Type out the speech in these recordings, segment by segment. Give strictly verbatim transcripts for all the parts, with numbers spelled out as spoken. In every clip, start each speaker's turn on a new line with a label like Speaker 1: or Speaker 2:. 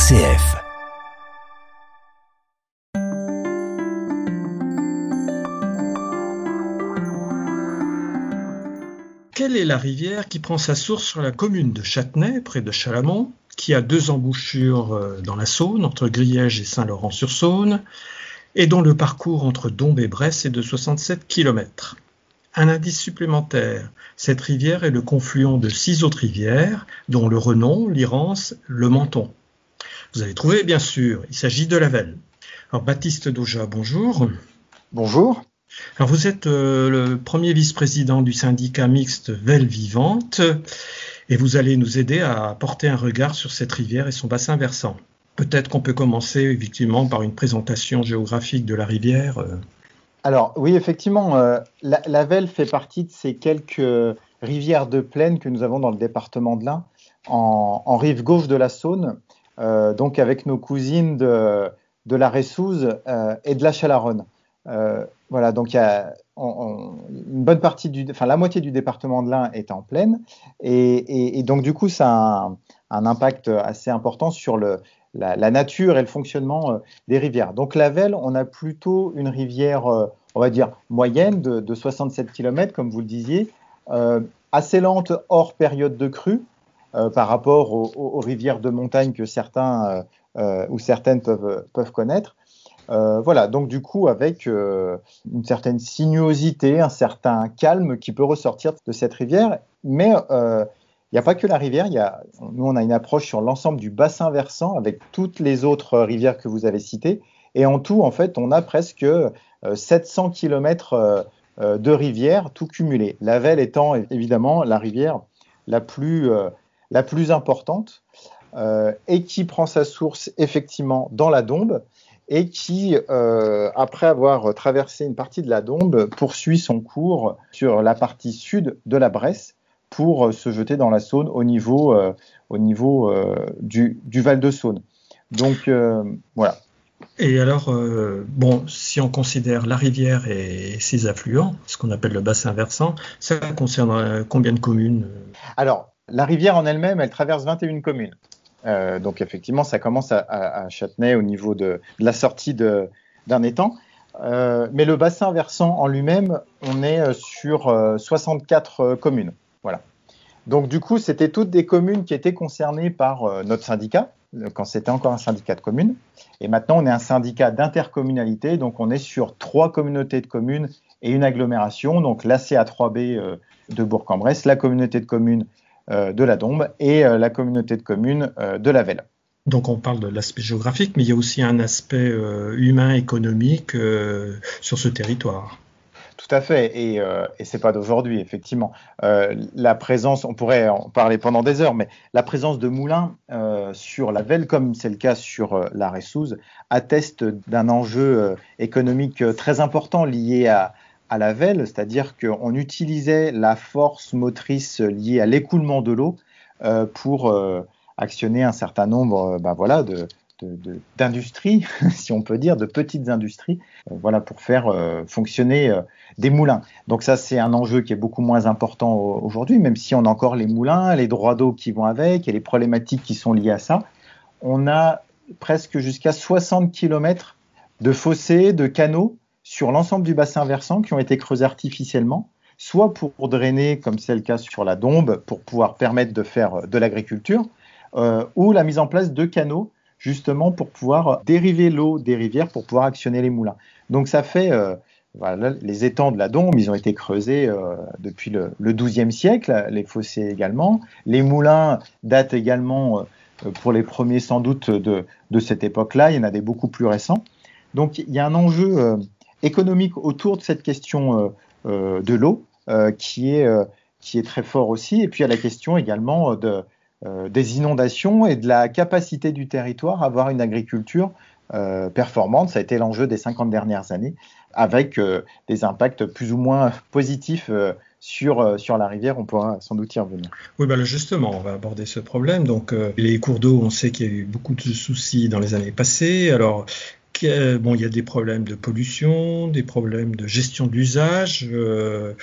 Speaker 1: C F.
Speaker 2: Quelle est la rivière qui prend sa source sur la commune de Châtenay, près de Chalamont, qui a deux embouchures dans la Saône, entre Griège et Saint-Laurent-sur-Saône, et dont le parcours entre Dombes et Bresse est de soixante-sept kilomètres. Un indice supplémentaire, cette rivière est le confluent de six autres rivières, dont le Renon, l'Irance, le Menton. Vous avez trouvé, bien sûr, il s'agit de la Vesle. Alors Baptiste Dauja, bonjour.
Speaker 3: Bonjour.
Speaker 2: Alors vous êtes euh, le premier vice-président du syndicat mixte Vesle Vivante et vous allez nous aider à porter un regard sur cette rivière et son bassin versant. Peut-être qu'on peut commencer effectivement par une présentation géographique de la rivière.
Speaker 3: Alors oui, effectivement, euh, la, la Vesle fait partie de ces quelques rivières de plaine que nous avons dans le département de l'Ain, en, en rive gauche de la Saône, euh, donc avec nos cousines de, de la Ressouze euh, et de la Chalaronne. Euh, voilà, donc il y a on, on, une bonne partie du, enfin la moitié du département de l'Ain est en plaine, et, et, et donc du coup ça a un, un impact assez important sur le, la, la nature et le fonctionnement euh, des rivières. Donc la Vesle, on a plutôt une rivière, euh, on va dire moyenne de, de soixante-sept kilomètres, comme vous le disiez, euh, assez lente hors période de crue euh, par rapport aux, aux, aux rivières de montagne que certains euh, euh, ou certaines peuvent, peuvent connaître. Euh, voilà, donc du coup, avec euh, une certaine sinuosité, un certain calme qui peut ressortir de cette rivière. Mais il euh, n'y a pas que la rivière, y a, nous on a une approche sur l'ensemble du bassin versant avec toutes les autres rivières que vous avez citées. Et en tout, en fait, on a presque euh, sept cents kilomètres euh, de rivières, tout cumulé. La Vesle étant évidemment la rivière la plus, euh, la plus importante euh, et qui prend sa source effectivement dans la Dombe, et qui, euh, après avoir traversé une partie de la Dombe, poursuit son cours sur la partie sud de la Bresse pour euh, se jeter dans la Saône au niveau, euh, au niveau euh, du, du Val-de-Saône. Donc, euh, voilà.
Speaker 2: Et alors, euh, bon, si on considère la rivière et ses affluents, ce qu'on appelle le bassin versant, ça concerne combien de communes ?
Speaker 3: Alors, la rivière en elle-même, elle traverse vingt et une communes. Euh, donc effectivement, ça commence à, à, à Châtenay au niveau de, de la sortie de, d'un étang. Euh, mais le bassin versant en lui-même, on est sur euh, soixante-quatre euh, communes. Voilà. Donc du coup, c'était toutes des communes qui étaient concernées par euh, notre syndicat, quand c'était encore un syndicat de communes. Et maintenant, on est un syndicat d'intercommunalité, donc on est sur trois communautés de communes et une agglomération, donc l'A C A trois B euh, de Bourg-en-Bresse, la communauté de communes de la Dombe et euh, la communauté de communes euh, de la Vesle.
Speaker 2: Donc on parle de l'aspect géographique, mais il y a aussi un aspect euh, humain, économique euh, sur ce territoire.
Speaker 3: Tout à fait, et, euh, et c'est pas d'aujourd'hui, effectivement. Euh, la présence, on pourrait en parler pendant des heures, mais la présence de moulins euh, sur la Vesle, comme c'est le cas sur euh, la Ressouze, atteste d'un enjeu euh, économique très important lié à à la Vesle, c'est-à-dire qu'on utilisait la force motrice liée à l'écoulement de l'eau euh, pour euh, actionner un certain nombre euh, ben voilà, de, de, de, d'industries, si on peut dire, de petites industries, euh, voilà, pour faire euh, fonctionner euh, des moulins. Donc ça, c'est un enjeu qui est beaucoup moins important aujourd'hui, même si on a encore les moulins, les droits d'eau qui vont avec et les problématiques qui sont liées à ça. On a presque jusqu'à soixante kilomètres de fossés, de canaux, sur l'ensemble du bassin versant qui ont été creusés artificiellement, soit pour drainer, comme c'est le cas sur la Dombe, pour pouvoir permettre de faire de l'agriculture, euh, ou la mise en place de canaux, justement pour pouvoir dériver l'eau des rivières pour pouvoir actionner les moulins. Donc ça fait, euh, voilà, les étangs de la Dombe, ils ont été creusés euh, depuis le, le douzième siècle, les fossés également. Les moulins datent également, euh, pour les premiers sans doute, de, de cette époque-là, il y en a des beaucoup plus récents. Donc il y a un enjeu euh, économique autour de cette question euh, euh, de l'eau euh, qui est, euh, qui est très fort aussi. Et puis il y a la question également de, euh, des inondations et de la capacité du territoire à avoir une agriculture euh, performante. Ça a été l'enjeu des cinquante dernières années, avec euh, des impacts plus ou moins positifs euh, sur, euh, sur la rivière. On pourra sans doute y revenir.
Speaker 2: Oui, ben justement, on va aborder ce problème. Donc, euh, les cours d'eau, on sait qu'il y a eu beaucoup de soucis dans les années passées. Alors, Bon, il y a des problèmes de pollution, des problèmes de gestion d'usage. Euh,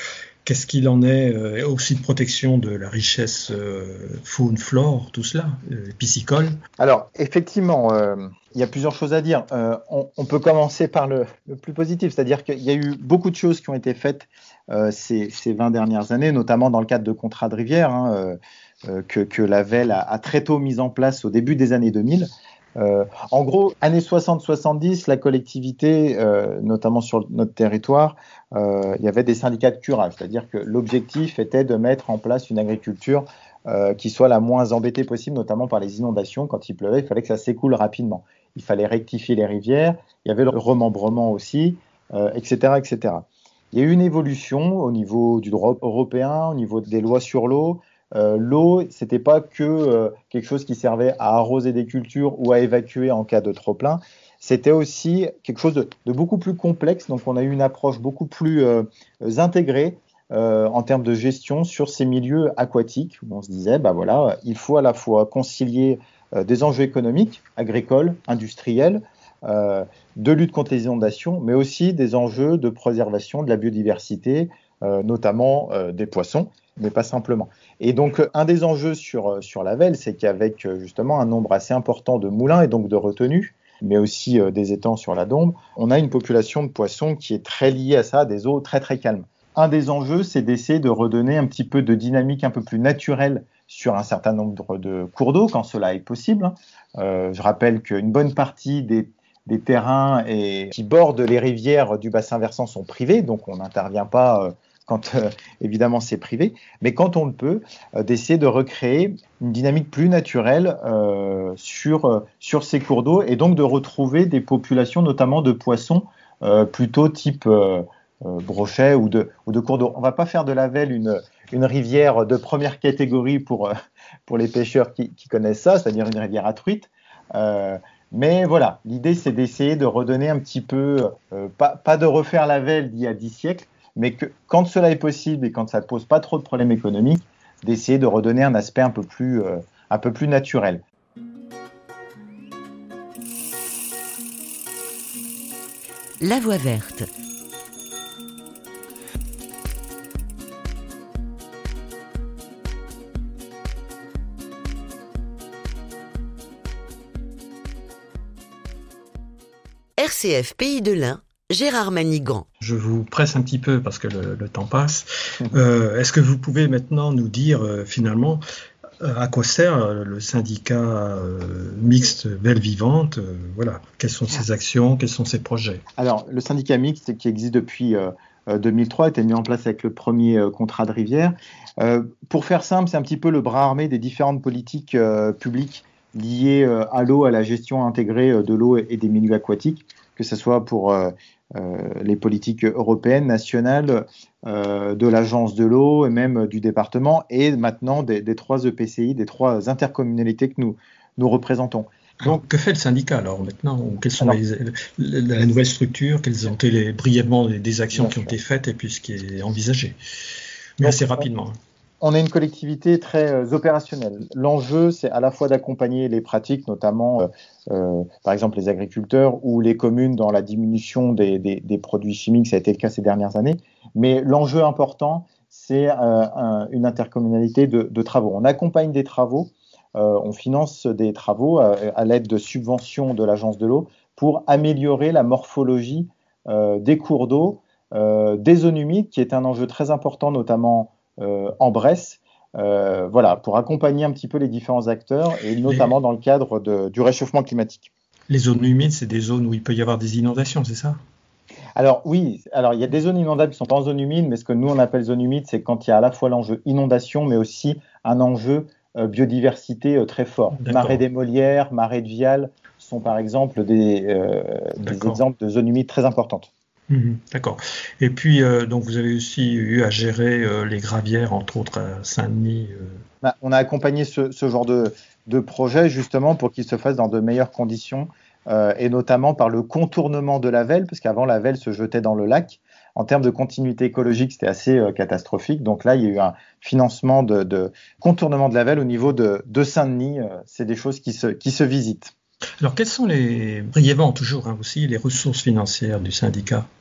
Speaker 2: qu'est-ce qu'il en est euh, aussi de protection de la richesse euh, faune, flore, tout cela, euh, piscicole?
Speaker 3: Alors, effectivement, euh, il y a plusieurs choses à dire. Euh, on, on peut commencer par le, le plus positif, c'est-à-dire qu'il y a eu beaucoup de choses qui ont été faites euh, ces, ces vingt dernières années, notamment dans le cadre de contrats de rivière, hein, euh, euh, que, que la V E L a, a très tôt mis en place au début des années deux mille. Euh, en gros, années soixante soixante-dix, la collectivité, euh, notamment sur notre territoire, euh, il y avait des syndicats de curage, c'est-à-dire que l'objectif était de mettre en place une agriculture euh, qui soit la moins embêtée possible, notamment par les inondations. Quand il pleuvait, il fallait que ça s'écoule rapidement. Il fallait rectifier les rivières, il y avait le remembrement aussi, euh, et cetera, et cetera. Il y a eu une évolution au niveau du droit européen, au niveau des lois sur l'eau. Euh, l'eau, c'était pas que euh, quelque chose qui servait à arroser des cultures ou à évacuer en cas de trop-plein. C'était aussi quelque chose de, de beaucoup plus complexe. Donc, on a eu une approche beaucoup plus euh, intégrée euh, en termes de gestion sur ces milieux aquatiques. Où on se disait, bah voilà, il faut à la fois concilier euh, des enjeux économiques, agricoles, industriels, euh, de lutte contre les inondations, mais aussi des enjeux de préservation de la biodiversité, euh, notamment euh, des poissons, mais pas simplement. Et donc, un des enjeux sur, sur la V E L, c'est qu'avec justement un nombre assez important de moulins et donc de retenues, mais aussi euh, des étangs sur la Dombe, on a une population de poissons qui est très liée à ça, des eaux très très calmes. Un des enjeux, c'est d'essayer de redonner un petit peu de dynamique un peu plus naturelle sur un certain nombre de cours d'eau, quand cela est possible. Euh, je rappelle qu'une bonne partie des, des terrains et, qui bordent les rivières du bassin versant sont privés, donc on n'intervient pas... Euh, quand euh, évidemment c'est privé, mais quand on le peut, euh, d'essayer de recréer une dynamique plus naturelle euh, sur, euh, sur ces cours d'eau et donc de retrouver des populations notamment de poissons euh, plutôt type euh, euh, brochet ou de, ou de cours d'eau. On ne va pas faire de la V E L une, une rivière de première catégorie pour, euh, pour les pêcheurs qui, qui connaissent ça, c'est-à-dire une rivière à truites. Euh, mais voilà, l'idée c'est d'essayer de redonner un petit peu, euh, pas, pas de refaire la V E L d'il y a dix siècles, mais que quand cela est possible et quand ça ne pose pas trop de problèmes économiques, d'essayer de redonner un aspect un peu plus, euh, un peu plus naturel.
Speaker 1: La Voix verte. R C F Pays de l'Ain, Gérard Manigan.
Speaker 2: Je vous presse un petit peu parce que le, le temps passe. Euh, est-ce que vous pouvez maintenant nous dire euh, finalement euh, à quoi sert euh, le syndicat euh, mixte Belle Vivante euh, voilà. Quelles sont ses actions, quels sont ses projets?
Speaker 3: Alors, le syndicat mixte qui existe depuis euh, deux mille trois a été mis en place avec le premier euh, contrat de rivière. Euh, pour faire simple, c'est un petit peu le bras armé des différentes politiques euh, publiques liées euh, à l'eau, à la gestion intégrée euh, de l'eau et, et des milieux aquatiques, que ce soit pour euh, euh, les politiques européennes, nationales, euh, de l'agence de l'eau et même du département et maintenant des, des trois E P C I, des trois intercommunalités que nous, nous représentons.
Speaker 2: Donc, alors, que fait le syndicat alors maintenant? Quelles sont alors, les, la nouvelle structure? Quelles ont été les, brièvement des actions qui ont été faites et puis ce qui est envisagé? Mais donc, assez rapidement.
Speaker 3: On est une collectivité très euh, opérationnelle. L'enjeu, c'est à la fois d'accompagner les pratiques, notamment euh, euh, par exemple les agriculteurs ou les communes dans la diminution des, des, des produits chimiques, ça a été le cas ces dernières années. Mais l'enjeu important, c'est euh, un, une intercommunalité de, de travaux. On accompagne des travaux, euh, on finance des travaux à, à l'aide de subventions de l'agence de l'eau pour améliorer la morphologie euh, des cours d'eau, euh, des zones humides, qui est un enjeu très important, notamment Euh, en Bresse, euh, voilà, pour accompagner un petit peu les différents acteurs et notamment les... dans le cadre de, du réchauffement climatique.
Speaker 2: Les zones humides, c'est des zones où il peut y avoir des inondations, c'est ça?
Speaker 3: Alors oui, alors il y a des zones inondables qui ne sont pas en zone humide, mais ce que nous on appelle zone humide, c'est quand il y a à la fois l'enjeu inondation, mais aussi un enjeu euh, biodiversité euh, très fort. Marais des Molières, marais de Vial sont par exemple des, euh, des exemples de zones humides très importantes.
Speaker 2: Mmh, d'accord. Et puis, euh, donc, vous avez aussi eu à gérer euh, les gravières, entre autres à Saint-Denis. Euh...
Speaker 3: Bah, on a accompagné ce, ce genre de, de projet justement pour qu'il se fasse dans de meilleures conditions euh, et notamment par le contournement de la Vesle, parce qu'avant la Vesle se jetait dans le lac. En termes de continuité écologique, c'était assez euh, catastrophique. Donc là, il y a eu un financement de, de contournement de la Vesle au niveau de, de Saint-Denis. Euh, c'est des choses qui se, qui se visitent.
Speaker 2: Alors, quelles sont les, brièvement toujours hein, aussi, les ressources financières du syndicat?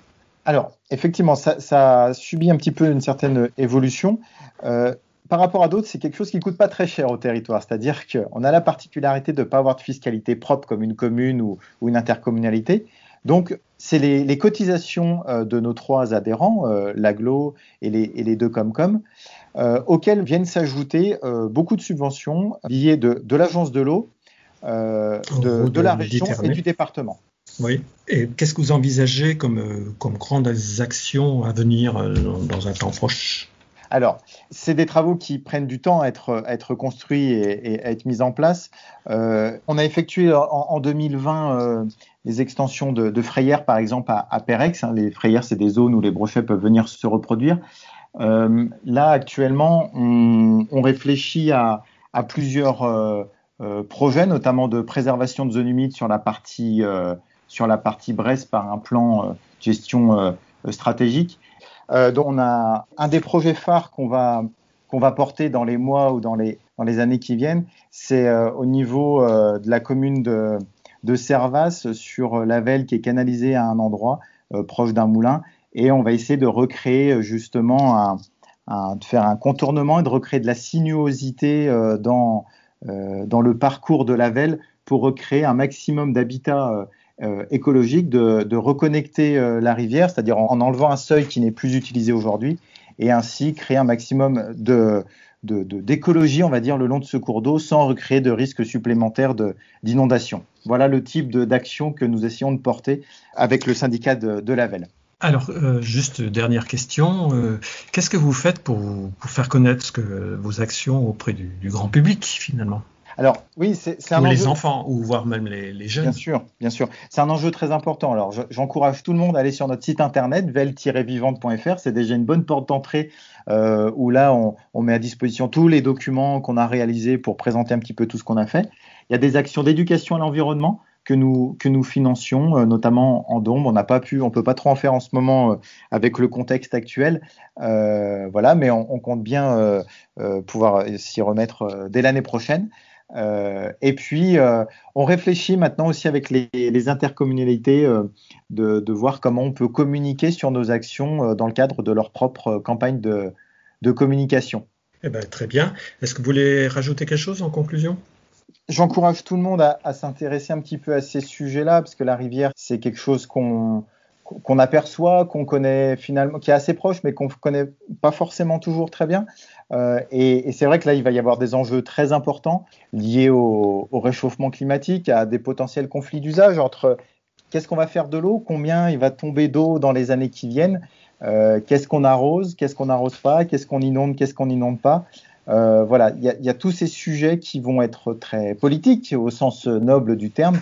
Speaker 3: Alors, effectivement, ça, ça a subi un petit peu une certaine évolution. Euh, par rapport à d'autres, c'est quelque chose qui ne coûte pas très cher au territoire. C'est-à-dire qu'on a la particularité de ne pas avoir de fiscalité propre comme une commune ou, ou une intercommunalité. Donc, c'est les, les cotisations euh, de nos trois adhérents, euh, l'Aglo et les, et les deux Comcom, euh, auxquelles viennent s'ajouter euh, beaucoup de subventions liées de, de l'agence de l'eau, euh, de, de, de la région et du département.
Speaker 2: Oui. Et qu'est-ce que vous envisagez comme, euh, comme grandes actions à venir euh, dans, dans un temps proche ?
Speaker 3: Alors, c'est des travaux qui prennent du temps à être, à être construits et, et à être mis en place. Euh, on a effectué en, en deux mille vingt euh, les extensions de, de frayères, par exemple, à, à Pérex. Hein. Les frayères, c'est des zones où les brochets peuvent venir se reproduire. Euh, là, actuellement, on, on réfléchit à, à plusieurs euh, euh, projets, notamment de préservation de zones humides sur la partie, euh, sur la partie Bresse par un plan euh, gestion euh, stratégique. Euh, donc on a un des projets phares qu'on va, qu'on va porter dans les mois ou dans les, dans les années qui viennent, c'est euh, au niveau euh, de la commune de, de Servas sur la Velle qui est canalisée à un endroit euh, proche d'un moulin, et on va essayer de recréer justement, un, un, de faire un contournement et de recréer de la sinuosité euh, dans, euh, dans le parcours de la Velle pour recréer un maximum d'habitat euh, Euh, écologique, de, de reconnecter euh, la rivière, c'est-à-dire en, en enlevant un seuil qui n'est plus utilisé aujourd'hui, et ainsi créer un maximum de, de, de, d'écologie, on va dire, le long de ce cours d'eau, sans recréer de risques supplémentaires de, d'inondation. Voilà le type de, d'action que nous essayons de porter avec le syndicat de, de la Velle.
Speaker 2: Alors, euh, juste dernière question, euh, qu'est-ce que vous faites pour, pour faire connaître que, vos actions auprès du, du grand public, finalement ?
Speaker 3: Alors oui, c'est, c'est un
Speaker 2: ou
Speaker 3: enjeu...
Speaker 2: les enfants, ou voire même les, les jeunes.
Speaker 3: Bien sûr, bien sûr. C'est un enjeu très important. Alors, je, j'encourage tout le monde à aller sur notre site internet, velle tiret vivante point f r. C'est déjà une bonne porte d'entrée euh, où là, on, on met à disposition tous les documents qu'on a réalisés pour présenter un petit peu tout ce qu'on a fait. Il y a des actions d'éducation à l'environnement que nous, que nous financions, euh, notamment en Dombes. On n'a pas pu, on peut pas trop en faire en ce moment euh, avec le contexte actuel. Euh, voilà, mais on, on compte bien euh, euh, pouvoir s'y remettre euh, dès l'année prochaine. Euh, et puis, euh, on réfléchit maintenant aussi avec les, les intercommunalités euh, de, de voir comment on peut communiquer sur nos actions euh, dans le cadre de leur propre campagne de, de communication.
Speaker 2: Eh ben, très bien. Est-ce que vous voulez rajouter quelque chose en conclusion ?
Speaker 3: J'encourage tout le monde à, à s'intéresser un petit peu à ces sujets-là, parce que la rivière, c'est quelque chose qu'on, qu'on aperçoit, qu'on connaît finalement, qui est assez proche, mais qu'on ne connaît pas forcément toujours très bien. Euh, et, et c'est vrai que là, il va y avoir des enjeux très importants liés au, au réchauffement climatique, à des potentiels conflits d'usage entre qu'est-ce qu'on va faire de l'eau, combien il va tomber d'eau dans les années qui viennent, euh, qu'est-ce qu'on arrose, qu'est-ce qu'on n'arrose pas, qu'est-ce qu'on inonde, qu'est-ce qu'on n'inonde pas. Euh, voilà, il y, y a tous ces sujets qui vont être très politiques au sens noble du terme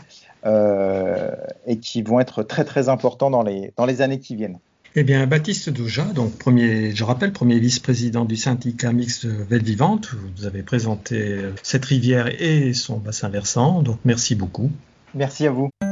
Speaker 3: euh, et qui vont être très très importants dans les, dans les années qui viennent.
Speaker 2: Eh bien, Baptiste Douja, donc premier, je rappelle, premier vice-président du syndicat mixte Velle Vivante, vous avez présenté cette rivière et son bassin versant, donc merci beaucoup.
Speaker 3: Merci à vous.